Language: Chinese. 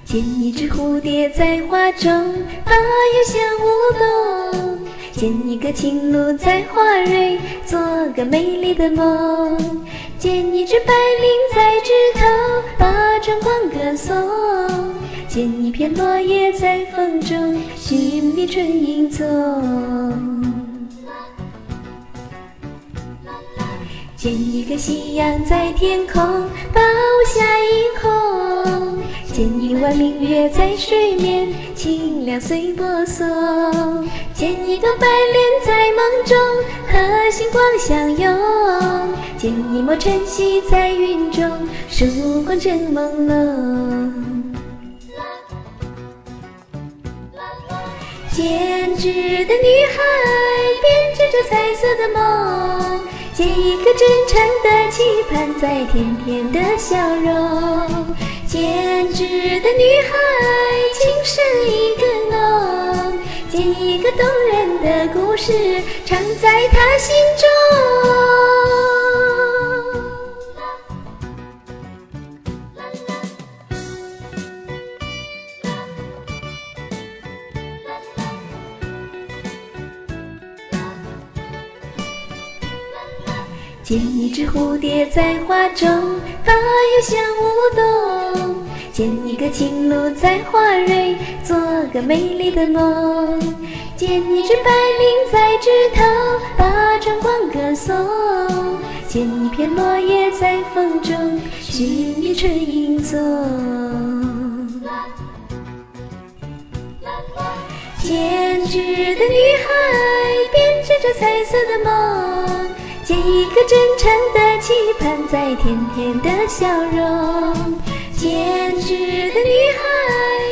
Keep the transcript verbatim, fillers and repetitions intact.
见一只蝴蝶在花中把幽香舞动，见一个情鹭在花蕊做个美丽的梦，见一只白鹂在枝头把春光歌颂，见一片落叶在风中寻觅春影踪，见一个夕阳在天空把无暇映红，见一弯明月在水面清凉随波送，见一个白莲在梦中和星光相拥，见一抹晨曦在云中曙光正朦胧，胭脂的女孩编织着彩色的梦，见一个真诚的期盼在甜甜的笑容，胭脂的女孩情深一个浓，见一个动人的故事常在她心中。见一只蝴蝶在花中把幽香舞动，见一个情鹭在花蕊做个美丽的梦，见一只白鹂在枝头把春光歌颂，见一片落叶在风中寻觅春影踪，胭脂的女孩编织着彩色的梦，见一个真诚的期盼在甜甜的笑容，胭脂的女孩